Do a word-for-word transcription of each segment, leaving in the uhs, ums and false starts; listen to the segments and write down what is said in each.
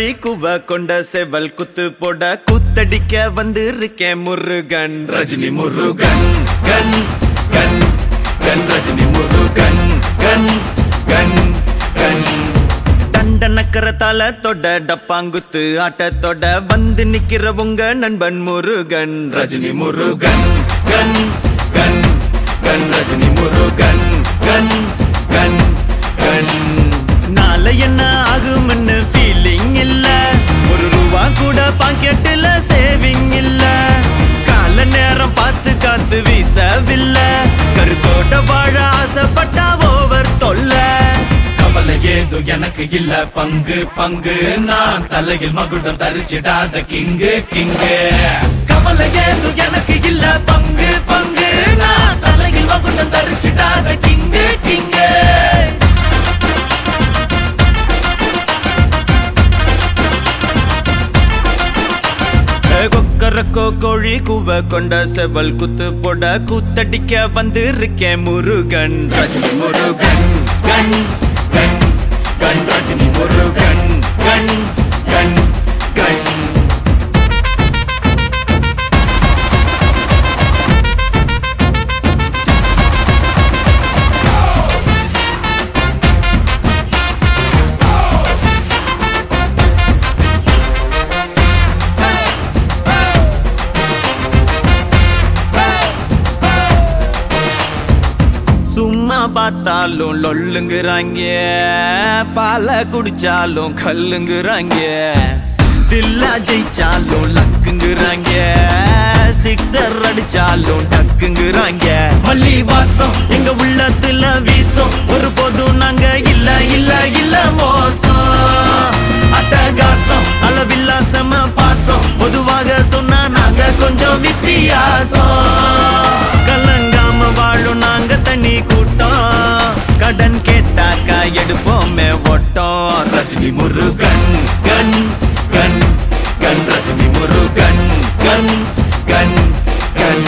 கோழி குவ கொண்ட செவல் குத்து போட கூத்தடிக்க வந்து இருக்கேன் முருகன். ரஜினி முருகன் கன் கன் கன் ரஜினி முருகன் கன் கன் கன் தண்டனக்கரத்தால தொட டப்பாங்குத்து ஆட்டத்தோட வந்து நிக்கிற உங்க நண்பன் முருகன். ரஜினி முருகன் கன் கன் கன் ரஜினி முருகன் கன் கன் கன் நாளை என்ன ஆகும்னு ஃபீலிங் இல்ல, ஒரு ரூபா கூட பாக்கெட்டுல சேவிங் இல்ல, கால நேரம் பார்த்து காத்து வீசவில்லை, கருத்தோட வாழ ஆசைப்பட்டா ஓவர் தொல்ல. கவலை ஏதோ எனக்கு இல்ல பங்கு பங்கு, நான் தலையில் மகுடம் தரிச்சிடாத கிங்கு கிங்கு. கவலை ஏதோ எனக்கு இல்ல பங்கு பங்கு, நான் தலையில் மகுடம் தரிச்சிடாத கிங்கு கிங்கு. கொக்கரக்கோ கோழி குவ கொண்ட செவல் குத்து போட கூத்தடிக்க வந்து இருக்கேன் முருகன். ரஜினி முருகன் கன் கன் கன் ரஜினி முருகன் கன் கன் கன் சும்மா பார்த்தாலும் லொல்லுங்கிறாங்க, பால குடிச்சாலும் கல்லுங்கிறாங்க, தில்லா ஜெயிச்சாலும் லக்குங்கிறாங்க, சிக்ஸர் அடிச்சாலும் டக்குங்கிறாங்க. மல்லி வாசம் எங்க உள்ளத்துல வீசும், ஒரு போதும் நாங்க இல்ல இல்ல இல்ல மோசம். அட்டகாசம் அளவில்லாசம பாசம், பொதுவாக சொன்னா நாங்க கொஞ்சம் வித்தியாசம். கலங்காம வாழும் நாங்க தனி கூட்டம், கடன் கேட்டாக்கா எடுப்போமே ஓட்டம். ரஜினி முருகன் கன் கன் கன் ரஜினி முருகன் கன் கன் கன்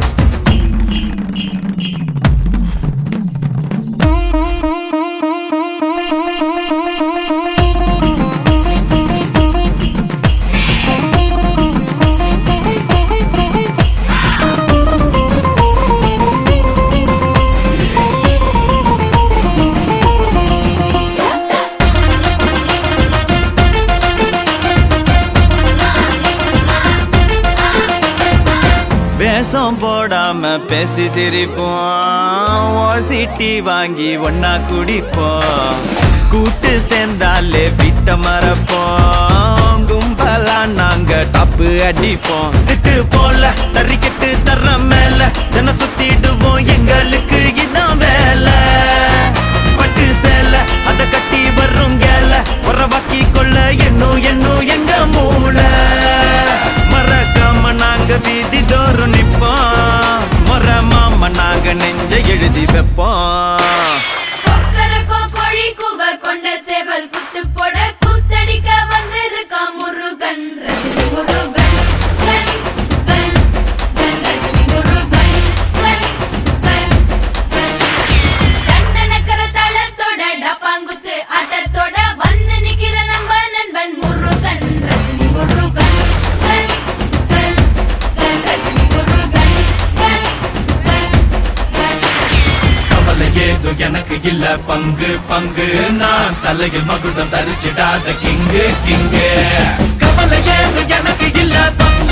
வேஷம் போடாம பேசி சிரிப்போம், ஓசிட்டி வாங்கி ஒன்னா குடிப்போம், கூட்டு சேர்ந்தாலே விட்ட மறப்போம், கும்பலா நாங்க தப்பு அடிப்போம். சிட்டு போல தறிக்கிட்டு தர்ற மேல ஜன சுத்திடுவோம், எங்களுக்கு இதான் வேலை. பட்டு சேல அத கட்டி வரும் கேல உறவாக்கி கொள்ள என்னும் என்னும் எங்க மூளை. மறக்காம நாங்க வீதி தோறும் நிப்போம், முறை மாம நாங்க நெஞ்ச எழுதி வைப்போம். கொக்கரக்கோ கோழி குவ கொண்ட சேவல் குத்து போட கூத்தடிக்க வந்திருக்கா முருகன். ரஜினி முருகன் கன் கன் கன் ரஜினி முருகன் கன் கன் கன் தண்டனக்கர தளத்தோட டப்பாங்குத்து ஆட்டத்தோட வந்து நிக்கிற நம்ம நண்பன் முருகன். ரஜினி முருகன் கன் கன் கன் ரஜினி முருகன் கன் கன் கன் கவலை ஏதோ எனக்கு இல்ல பங்கு பங்கு, நான் தலையில் மகுடம் தரிச்சிடாத கிங்கு கிங்கு. கவலை ஏதோ எனக்கு இல்ல பங்கு